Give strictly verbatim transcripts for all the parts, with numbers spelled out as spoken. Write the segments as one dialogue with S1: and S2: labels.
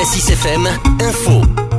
S1: Cassis F M, info.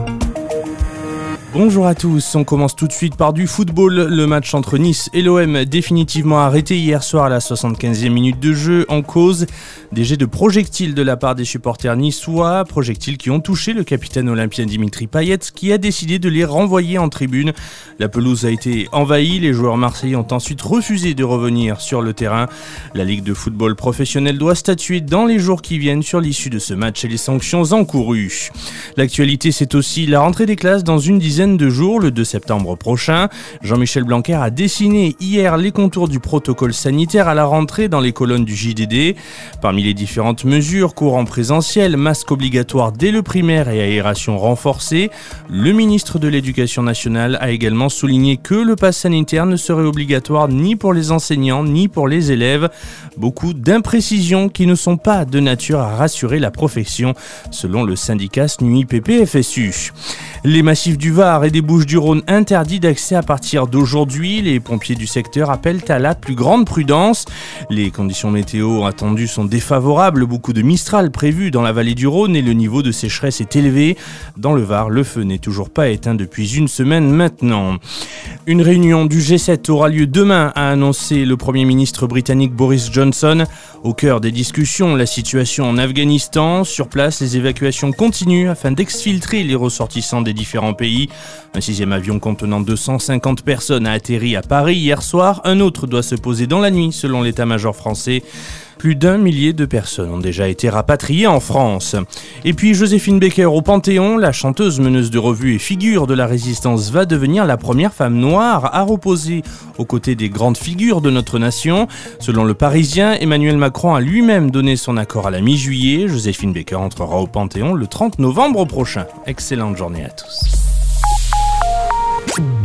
S2: Bonjour à tous, on commence tout de suite par du football. Le match entre Nice et l'O M définitivement arrêté hier soir à la soixante-quinzième minute de jeu. En cause, des jets de projectiles de la part des supporters niçois, projectiles qui ont touché le capitaine olympien Dimitri Payet qui a décidé de les renvoyer en tribune. La pelouse a été envahie, les joueurs marseillais ont ensuite refusé de revenir sur le terrain. La Ligue de football professionnel doit statuer dans les jours qui viennent sur l'issue de ce match et les sanctions encourues. L'actualité, c'est aussi la rentrée des classes dans une dizaine de jours, le deux septembre prochain. Jean-Michel Blanquer a dessiné hier les contours du protocole sanitaire à la rentrée dans les colonnes du J D D. Parmi les différentes mesures, cours en présentiel, masque obligatoire dès le primaire et aération renforcée, le ministre de l'Éducation nationale a également souligné que le pass sanitaire ne serait obligatoire ni pour les enseignants ni pour les élèves. Beaucoup d'imprécisions qui ne sont pas de nature à rassurer la profession, selon le syndicat S N U I P P F S U. Les massifs du Var et des Bouches-du-Rhône interdits d'accès à partir d'aujourd'hui. Les pompiers du secteur appellent à la plus grande prudence. Les conditions météo attendues sont défavorables. Beaucoup de Mistral prévus dans la vallée du Rhône et le niveau de sécheresse est élevé. Dans le Var, le feu n'est toujours pas éteint depuis une semaine maintenant. Une réunion du G sept aura lieu demain, a annoncé le Premier ministre britannique Boris Johnson. Au cœur des discussions, la situation en Afghanistan. Sur place, les évacuations continuent afin d'exfiltrer les ressortissants des différents pays. Un sixième avion contenant deux cent cinquante personnes a atterri à Paris hier soir. Un autre doit se poser dans la nuit, selon l'état-major français. Plus d'un millier de personnes ont déjà été rapatriées en France. Et puis Joséphine Baker au Panthéon, la chanteuse, meneuse de revue et figure de la résistance, va devenir la première femme noire à reposer aux côtés des grandes figures de notre nation. Selon le Parisien, Emmanuel Macron a lui-même donné son accord à la mi-juillet. Joséphine Baker entrera au Panthéon le trente novembre prochain. Excellente journée à tous.